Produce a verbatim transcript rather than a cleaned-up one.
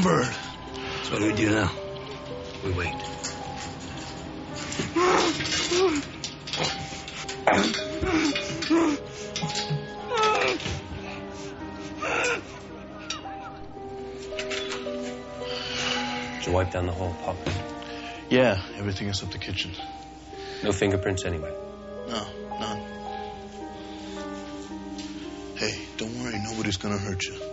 bird. So what do we do now? We wait. Did you wipe down the whole apartment? Yeah, everything except the kitchen. No fingerprints anyway? No, none. Hey, don't worry, nobody's gonna hurt you.